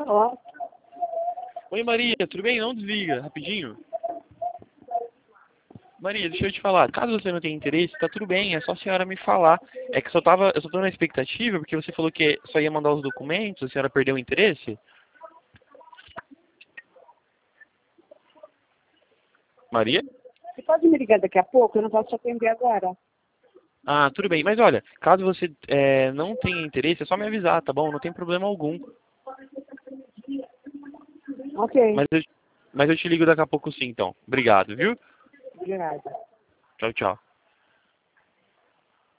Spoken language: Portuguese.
Alô? Oi, Maria, tudo bem? Não desliga, rapidinho. Maria, deixa eu te falar, caso você não tenha interesse, tá tudo bem, é só a senhora me falar. É que eu só tô na expectativa, porque você falou que só ia mandar os documentos, a senhora perdeu o interesse? Maria? Você pode me ligar daqui a pouco? Eu não posso te atender agora. Ah, tudo bem, mas olha, caso você não tenha interesse, é só me avisar, tá bom? Não tem problema algum. Ok. Mas eu te ligo daqui a pouco sim, então. Obrigado, viu? Obrigada. Tchau, tchau.